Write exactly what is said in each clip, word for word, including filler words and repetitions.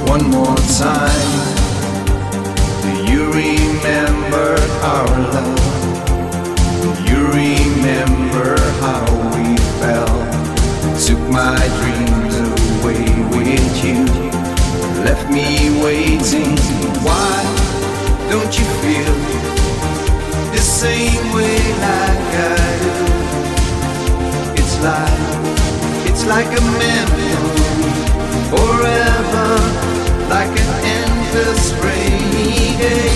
one more time. Do you remember our love? Do you remember how we felt? Took my dreams away with you, left me waiting. Why don't you feel the same way like I do? It's like, it's like a memory, forever, like an endless rainy day.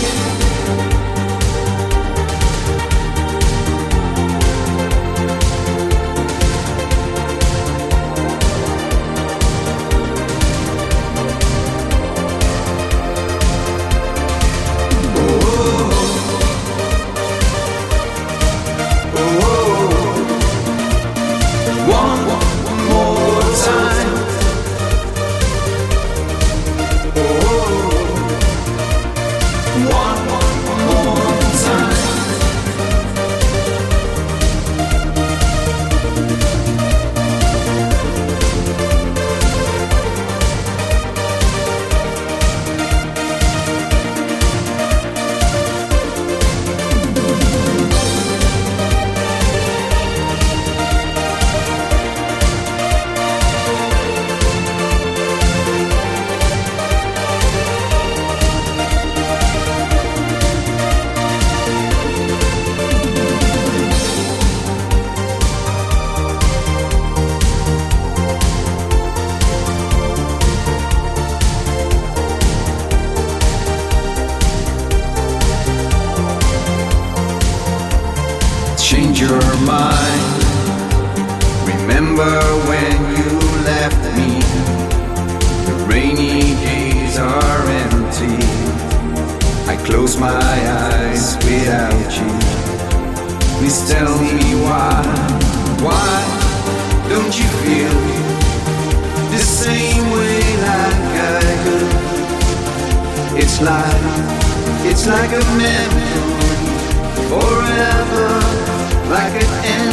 Change your mind. Remember when you left me? The rainy days are empty. I close my eyes without you. Please tell me why. Why don't you feel the same way like I do? It's like, it's like a memory, forever, like an end.